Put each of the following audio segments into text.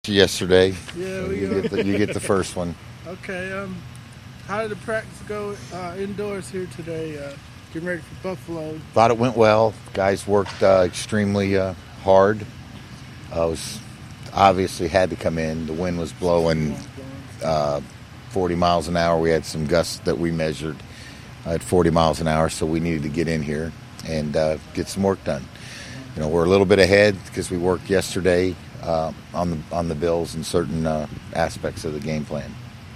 Yesterday. Yeah, You get the first one. Okay. How did the practice go indoors here today? Getting ready for Buffalo. Thought it went well. Guys worked extremely hard. Was obviously had to come in. The wind was blowing 40 miles an hour. We had some gusts that we measured at 40 miles an hour, so we needed to get in here and get some work done. We're a little bit ahead because we worked yesterday on the Bills and certain aspects of the game plan.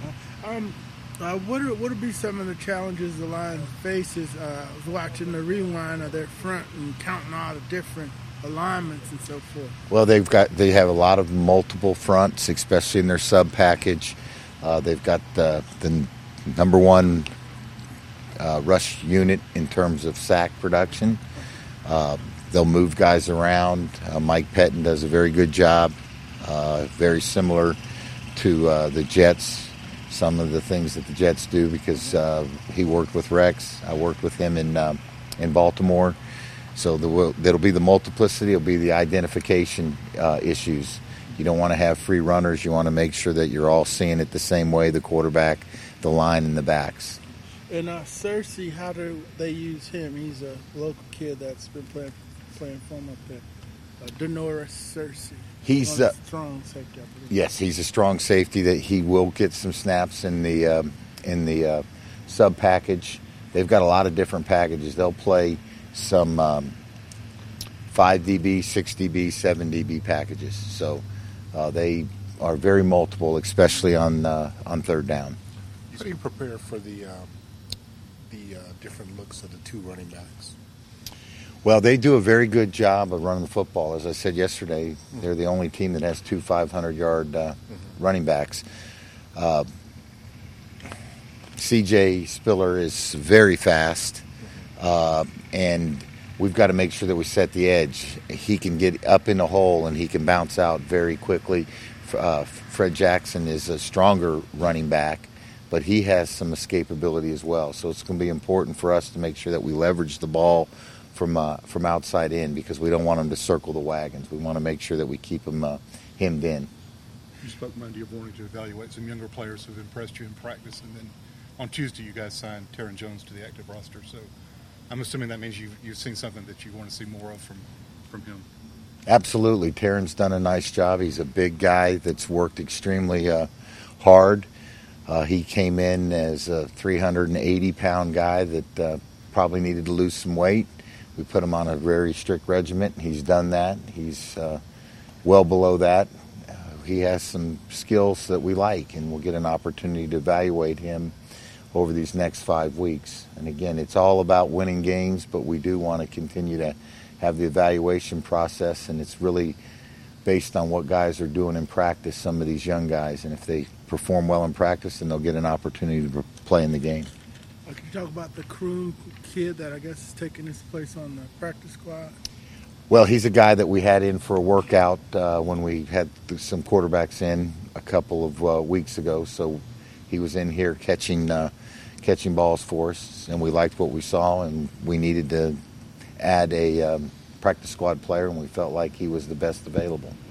What would be some of the challenges the line faces? I was watching the rewind of their front and counting all the different alignments and so forth. Well, they have a lot of multiple fronts, especially in their sub package. They've got the number one rush unit in terms of sack production. They'll move guys around. Mike Pettin does a very good job, very similar to the Jets. Some of the things that the Jets do because he worked with Rex. I worked with him in Baltimore. So there'll be the multiplicity. It'll be the identification issues. You don't want to have free runners. You want to make sure that you're all seeing it the same way, the quarterback, the line, and the backs. And Cersei, how do they use him? He's a local kid that's been playing for him up there. Denoris Cersei. He's a strong safety, I believe. Yes, he's a strong safety. That he will get some snaps in the sub package. They've got a lot of different packages. They'll play some 5 dB, 6 dB, 7 dB packages. So they are very multiple, especially on third down. How do you prepare for the different looks of the two running backs? Well, they do a very good job of running the football. As I said yesterday, they're the only team that has two 500-yard running backs. C.J. Spiller is very fast, and we've got to make sure that we set the edge. He can get up in the hole, and he can bounce out very quickly. Fred Jackson is a stronger running back, but he has some escapability as well. So it's going to be important for us to make sure that we leverage the ball from outside in because we don't want him to circle the wagons. We want to make sure that we keep him hemmed in. You spoke Monday of wanting to evaluate some younger players who've impressed you in practice, and then on Tuesday you guys signed Taron Jones to the active roster. So I'm assuming that means you've seen something that you want to see more of from him. Absolutely. Taron's done a nice job. He's a big guy that's worked extremely hard. He came in as a 380-pound guy that probably needed to lose some weight. We put him on a very strict regimen. He's done that. He's well below that. He has some skills that we like, and we'll get an opportunity to evaluate him over these next 5 weeks. And again, it's all about winning games, but we do want to continue to have the evaluation process, and it's really based on what guys are doing in practice, some of these young guys. And if they perform well in practice, then they'll get an opportunity to play in the game. Can you talk about the Kroon kid that I guess is taking his place on the practice squad? Well, he's a guy that we had in for a workout when we had some quarterbacks in a couple of weeks ago. So he was in here catching balls for us, and we liked what we saw, and we needed to add a practice squad player, and we felt like he was the best available.